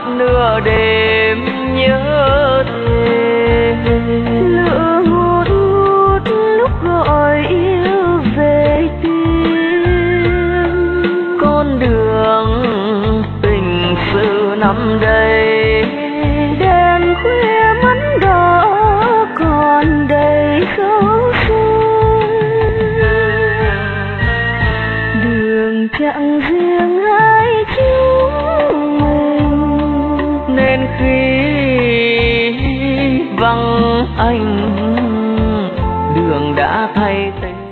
nửa đêm nhớ thề. Lửa ngút ngút lúc gọi yêu về tim. Con đường tình sự năm đây, đèn khuya mắt đỏ còn đầy dấu xuân. Đường chẳng riêng hai chúng mình, nên khi vắng anh đường đã thay tên.